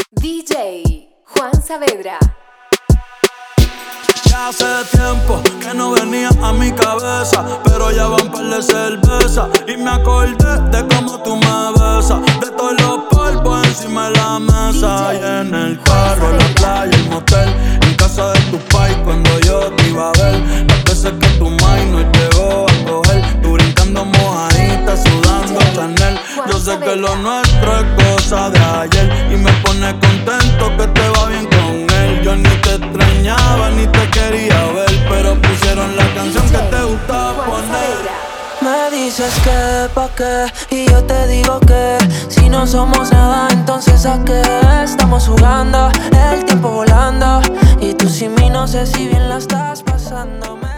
DJ Juan Saavedra. Ya hace tiempo que no venía a mi cabeza, pero ya van par de cerveza y me acordé de cómo tú me besas, de todos los polvos encima de la mesa. Y en el carro, la playa, el motel, en casa de tu pai cuando yo te iba a ver. Las veces que tu mai no llegó a coger, tú brincando mojadita, sudando Chanel. Yo sé que lo nuestro es cosa de ayer y me pone contento que te va bien con él. Yo ni te extrañaba ni te quería ver, pero pusieron la canción que te gustaba poner. Me dices que pa' qué y yo te digo que si no somos nada, entonces ¿a qué? Estamos jugando, el tiempo volando y tú sin mí no sé si bien la estás pasando.